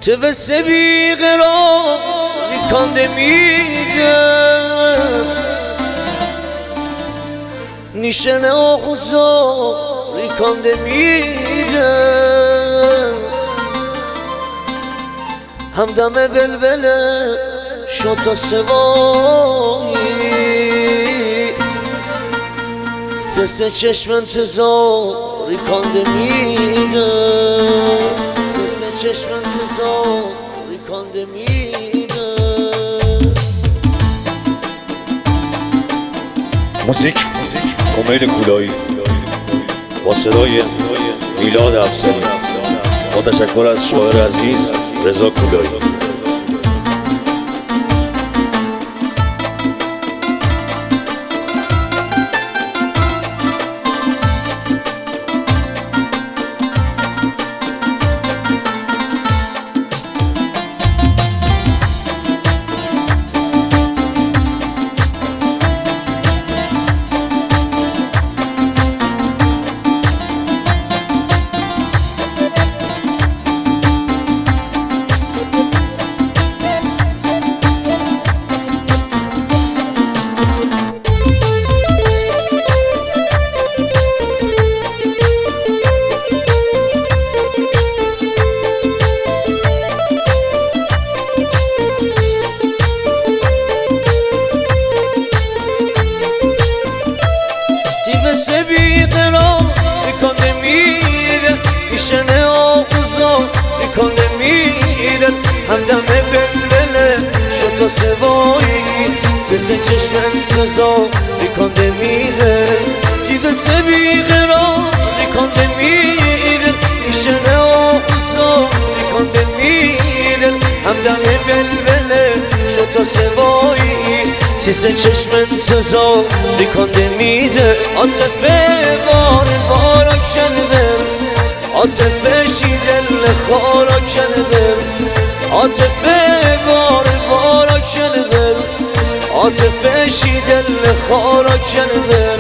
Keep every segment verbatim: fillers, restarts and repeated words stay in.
Tevesse bir qerar kandemidem Nişene oxuzar kandemidem همدم بلبله شد تا سوایی تست چشم انتظاری کانده میدم تست چشم انتظاری کانده میدم موزیک کمیل کولایی با صدای میلاد افسری با تشکر از شاعر عزیز رضا کولایی. همدم بلبله شد تا سوایی تست چشم انتظار ریکانده میده جیبس بی قرار ریکانده میده میشنه آقوزا ریکانده میده همدم بلبله شد تا سوایی تست چشم انتظار ریکانده میده عاطفه بار بارا کنه عاطفه شیدل خارا کنه عاطفه بار بارا کنه عاطفه شیدل خارا کنه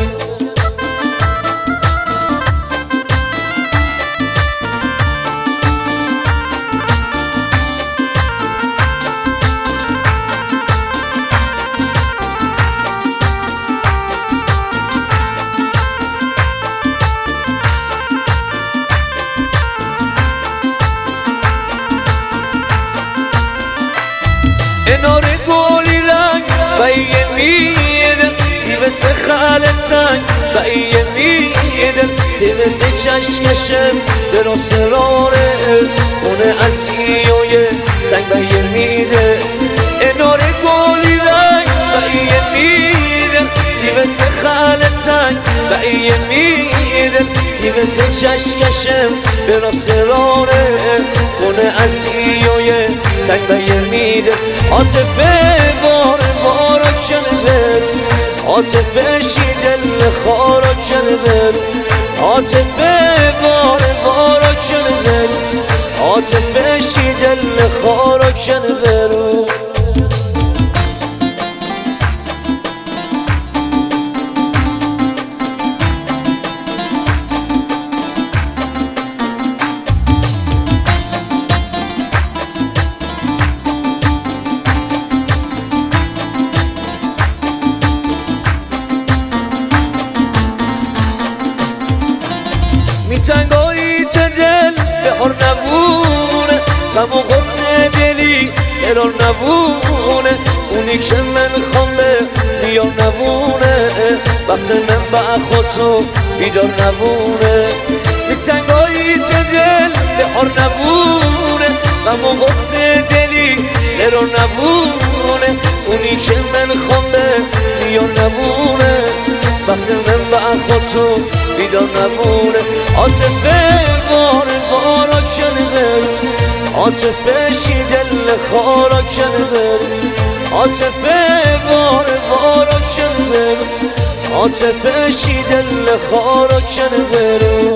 انار گلی رنگ بایه میدم دیوست خالتنگ بایه میدم دیوست چشکشم در اسراره خونه اسیوی زنگ بایه میده انار گلی رنگ بایه میدم دیوست خالتنگ بایه میدم دیوست چشکشم در اسراره خونه اسیوی زنگ بایه میده عاطفه بار بارا کنه عاطفه شیدل خارا کنه عاطفه بار بارا کنه عاطفه شیدل خارا کنه میتنگایی دل بهار نبونه غم و غصه دلی قرار نبونه اونی که من خوامه بیار نبونه وقت من با خودتو بیدار نبونه میتنگایی دل بهار نبونه غم و غصه دلی قرار نبونه اونی که من خوامه بیار نبونه وقت من با خودتو بیدار نبونه عاطفه بار بارا کنه عاطفه شیدل خارا کنه عاطفه بار بارا کنه عاطفه شیدل خارا کنه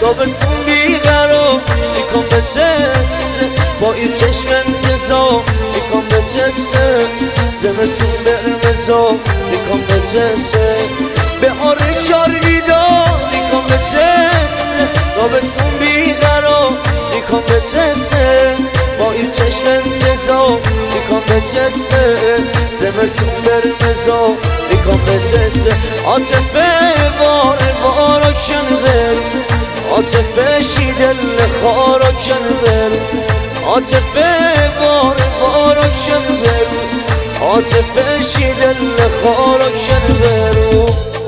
تابستون بیقرار میکن به تسته با این چشم انتظار میکن به تسته زمستون برمزار میکن به تسته بهار چار بیدار میکن به تسته تابستون بیقرار میکن به تسته با این چشم انتظار میکن به تسته زمستون برمزار میکن به تسته عاطفه وار وارا کن برو عاطفه شیدل خارا کن برو عاطفه وار وارا کن برو عاطفه شیدل خارا کن برو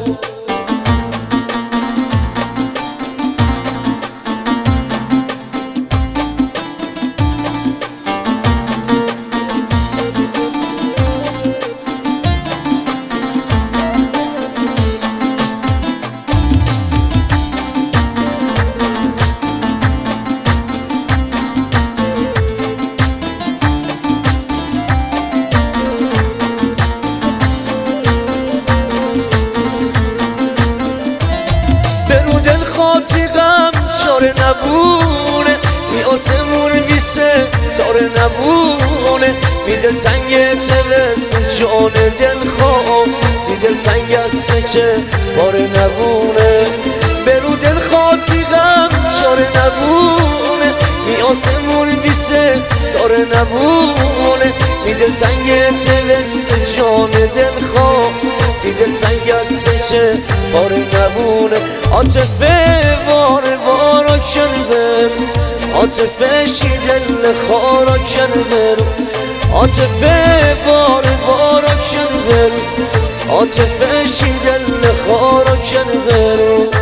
برو دل خاطی غم چاره نبونه می آسمون بیسه تاره نبونه می دل تنگ تلست جان دل خواه دی دل سنگ است چه باره نبونه برو دل خاطی غم چاره نبونه می آسمون بیسه تاره نبونه می دل تنگ تلست جان دل خواه دی دل سنگ است چه باره نبونه عاطفه وار وارا کن برو عاطفه شیدل خارا کن برو عاطفه وار وارا کن برو عاطفه شیدل خارا کن برو